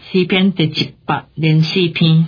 诗篇第104篇。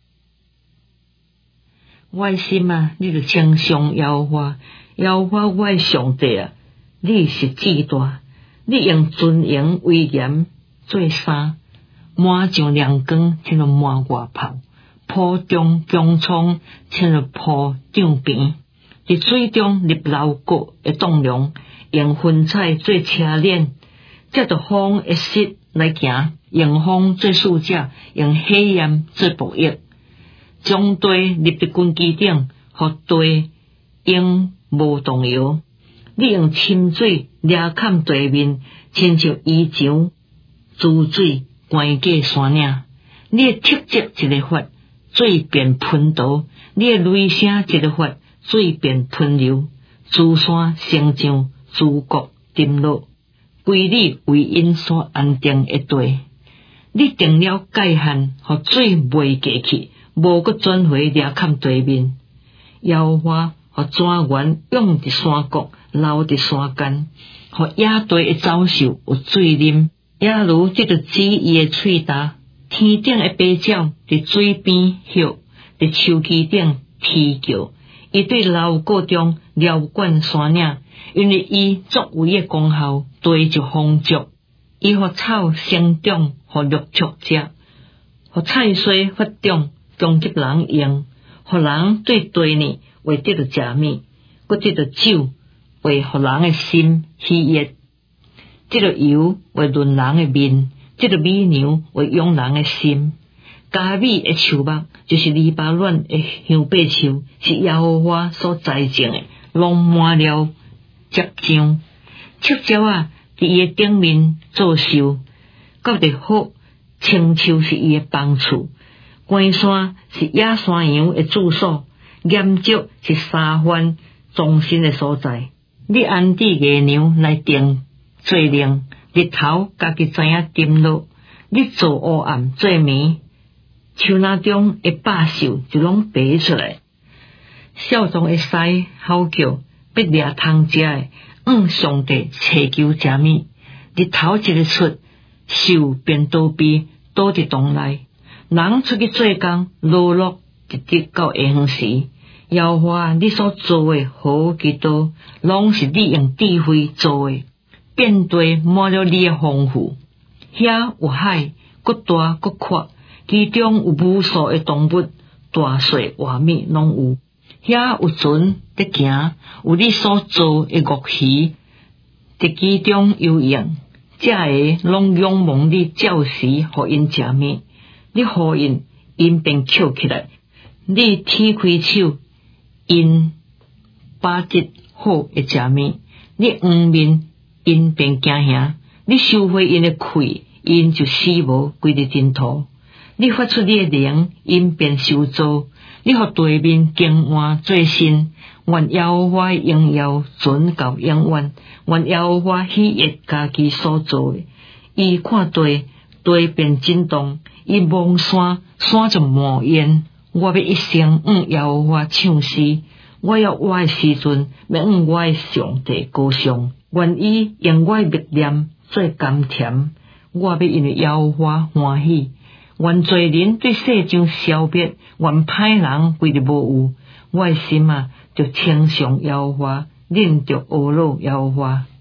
我的心啊，你就称颂耶和华，耶和华我的上帝啊，你是至大，你用尊荣威严做衫，满上亮光，亲像满外袍，铺中穹苍，亲像铺帐边，伫水中立楼阁的栋梁，用云彩做车链，接着风一息来行，用风做使者，用火焰做仆役，将地立伫根基顶，互地永无动摇。你用深水掠砍地面，亲像衣裳珠水关过山岭。你的特质一个发，水便喷倒；你的雷声一个发，水便喷流。珠山成像珠谷沉落，归你为因所安定的地。你定了界限，互水袂过去，无阁转回掠砍地面。耶和华互泉源涌伫山谷，流伫山间，互野地的走兽有水啉。也如即着指伊的喙焦，天顶的白鸟伫水边歇，伫树枝顶啼叫。伊对楼阁中撩管山岭，因为伊作为的功效，地就丰足。伊互草生长，互绿竹食，互菜蔬发长，供给人用，互人对地呢为得着食物，搁得着酒，为互人的心喜悦。这个油为润人的面，这个美娘为养人的心。加美的树木就是黎巴嫩的香柏树，是耶和华所栽种的，拢满了接浆。树鸟啊，伫伊的顶面做寿，到伫好青树是伊的房厝，关山是野山羊的住所，岩石是沙番终身的所在。你安置月亮来定做令，日头家己知影沉落，你做黑暗做暝，树林中的百兽就拢爬出来，少壮的狮吼叫，必掠通食的，上帝祈求食物，日头一日出，兽便逃避，倒伫洞内。人出去做工，落落直直到下昏时。耶和华你所做的好几多，拢是你用智慧做的，遍地满了你的丰富。遐有海，搁大搁阔，其中有无数的动物，大小活物拢有。遐有船在行，有你所做的乐鱼伫其中游泳，这个拢仰望你照时，互因食物。你互因，因便捡起来；你天开手，因把握好的食物。你黄面，因便惊吓；你收回因的气，因就死无归伫尘土。你发出你的灵，因便受造；你互地面更换做新。愿耶和华荣耀存到永远，愿耶和华喜悦家己所做的。伊看地，地便震动；伊望山，山就冒烟。我要一生耶和华唱诗，我要我的时阵，要我的上帝歌颂。愿伊用我的默念做甘甜，我要因为耶和华欢喜。愿罪人对世上消灭，愿歹人归入无有。我的心啊，就称颂耶和华，忍着懊恼耶和华。